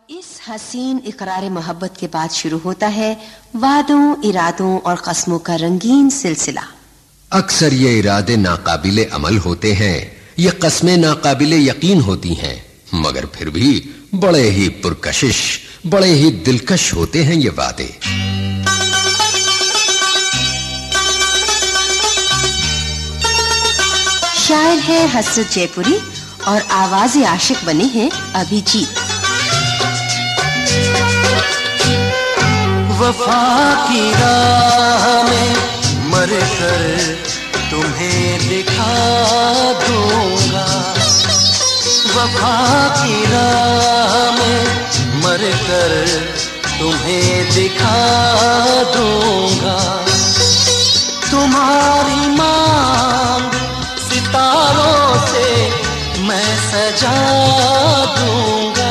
इस हसीन इकरार मोहब्बत के बाद शुरू होता है वादों, इरादों और कस्मों का रंगीन सिलसिला। अक्सर ये इरादे नाकाबिले अमल होते हैं, ये कस्में नाकाबिले यकीन होती हैं, मगर फिर भी बड़े ही पुरकशिश, बड़े ही दिलकश होते हैं ये वादे। शायर है हसरत जयपुरी और आवाज़े आशिक बने हैं अभिजीत। वफा की राह में मर कर तुम्हें दिखा दूंगा, वफा की राह में मर कर तुम्हें दिखा दूंगा। तुम्हारी मांग सितारों से मैं सजा दूंगा,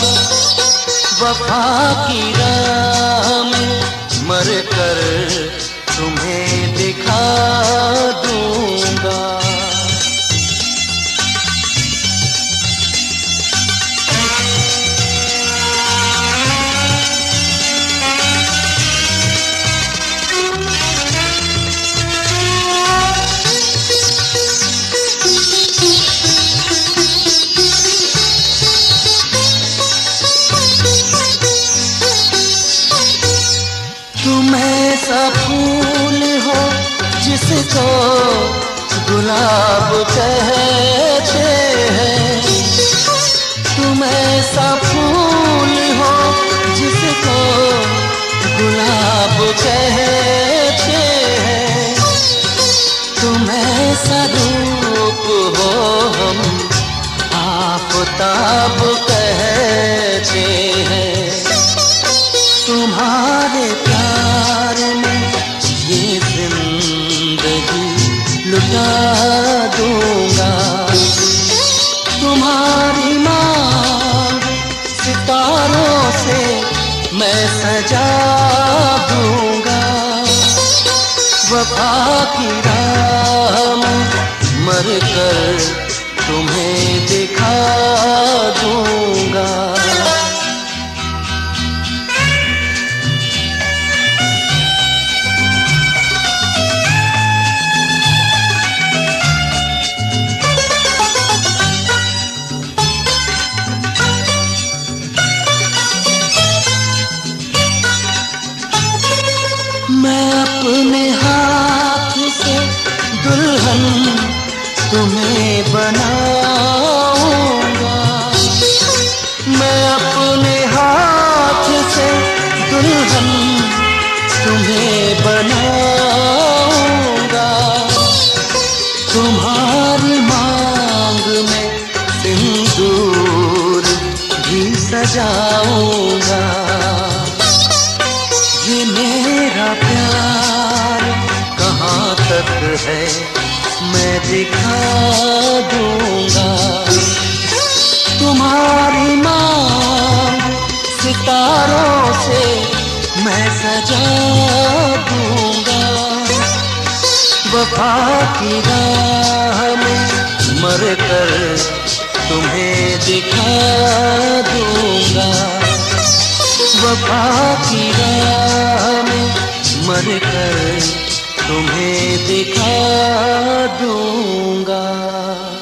वफा की राह में मर कर तुम्हें दिखा दूंगा। तुम ऐसा फूल हो जिसको गुलाब कहते हैं, तुम ऐसा फूल हो जिसको गुलाब कहते हैं, तुम ऐसा रूप हो हम आफताब कहते हैं। तुम्हारे प्यार में ये जिंदगी लुटा दूंगा, तुम्हारी मांग सितारों से मैं सजा दूंगा, वफा की राह में मर कर तुम्हें दिखा दूंगा। मैं अपने हाथ से दुल्हन तुम्हें बनाऊंगा, मैं अपने हाथ से दुल्हन तुम्हें बनाऊंगा। तुम्हारी मांग में सिंदूर भी सजाऊंगा, ये मेरा प्यार कहाँ तक है मैं दिखा दूंगा। तुम्हारी मांग सितारों से मैं सजा दूंगा, वफा की राह में मर कर तुम्हें दिखा दूंगा, वफा की राह में मर कर तुम्हें दिखा दूंगा।